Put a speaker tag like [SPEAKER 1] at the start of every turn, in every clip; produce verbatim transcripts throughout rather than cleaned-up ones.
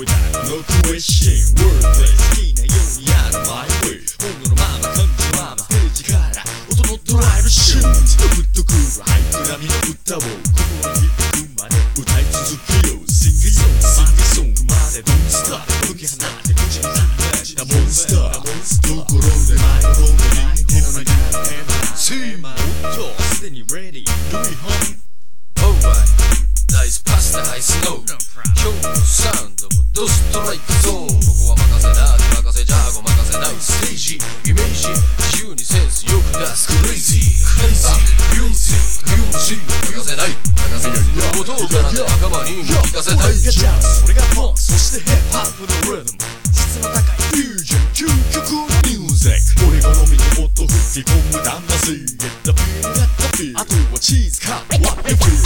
[SPEAKER 1] えたこのクエスチョン Wordplay 好きなようにやるマイウェイ本能のまま感じのままステージから音のドライブシュートグッとくるハイプ並みの歌を心に響くまで歌い続けよう Sing a song, sing a song まで Don't stop 解き放って打ちに立ったモンスターところで前の方に手の中でSee おっとすでに ready Do it honey
[SPEAKER 2] Alright ナイスパスでハイスノー今日のサウンドもドストライクゾーンここは任せなで任せじゃごまかせないステージイメージ自由にセンスよく出すクレイジークレイジーミュージックミュージック任せない任せない音をからで仲間に聞かせたい
[SPEAKER 1] 俺がジャズ俺がポンそしてヒップホップのリズム質の高いフュージョン究極のミュージック俺が飲みに音吹き込む魂 Get the feel get the feel あとはチーズか What you feel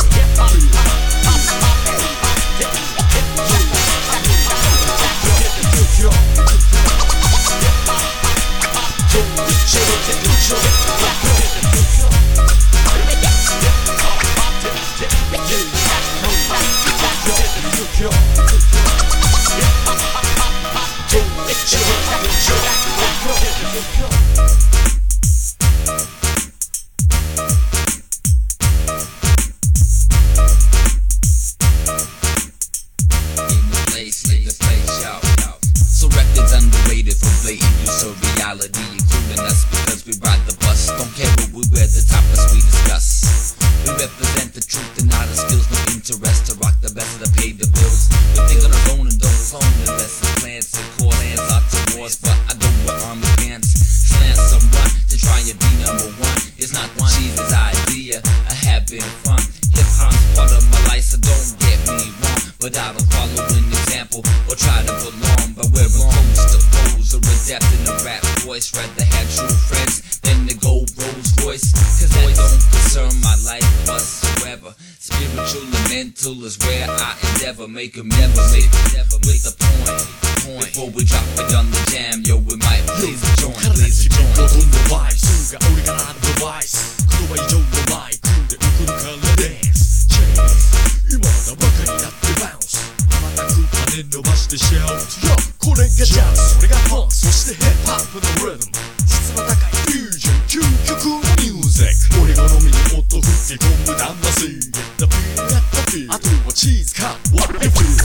[SPEAKER 2] So records underrated for blatant use of reality, including us because we ride the bus. Don't care what we wear, the topics we discuss. We represent the truth and not the skills, no interest to rock the best to pay the bills. We think on our own and don't phone unless it's plans to call hands out to wars, but I don't wear army pants. Slant someone to try and be number one. It's not one Jesus' idea, I have been fun. Hip hop's part of my life, so don't get me wrong. But I don't follow an example or try to belong by wearing clothes to pose or adapt in a rap voice. Rather have true friends than the gold rose voice. Cause that don't concern my life whatsoever. Spiritual and mental is where I endeavor. Make 'em never make never with the point. point. Before we drop it on the jam, yo, we might please join, please join.
[SPEAKER 1] ほとんどバイスが俺からアドバイス言葉以上のマイクで送るからですチェイス今だバカになってバウンス羽ばたく羽伸ばしてシャウト Yo これがジャズそれがポンそしてヒップホップのリズム質の高いフュージョン究極のミュージック俺が飲みに音吹き込む魂 Get the feel get the feel あとはチーズか What you feel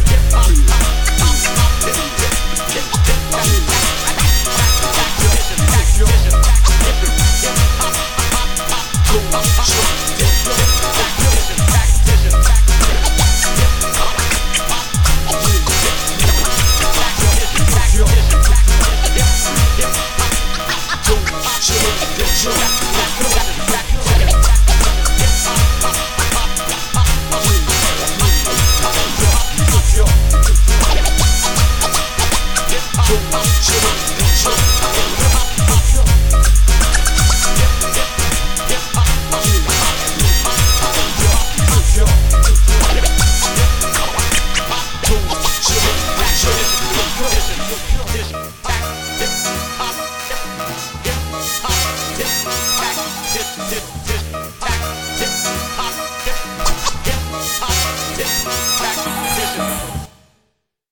[SPEAKER 1] Dip,